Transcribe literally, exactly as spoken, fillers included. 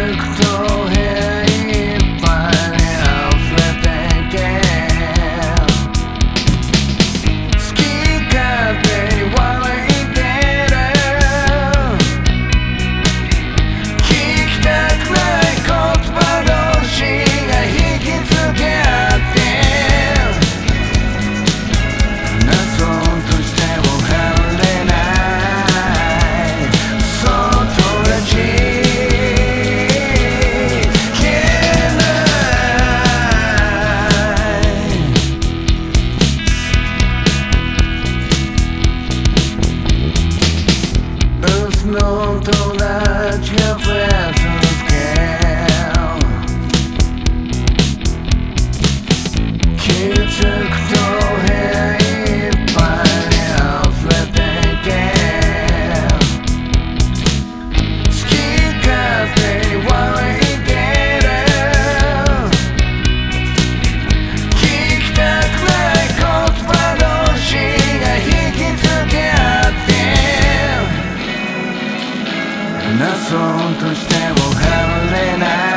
くと部屋いっぱいに溢れてけ好き勝手に笑いてる聞きたくない言葉同士が引きつけ合ってなそうとしても離れないそっと立ちの友達が増え続け気づくと部屋いっぱいに溢れてけ好き勝手に笑いてる聞きたくない言葉同士が引きつけ合ってなそうとしても離れない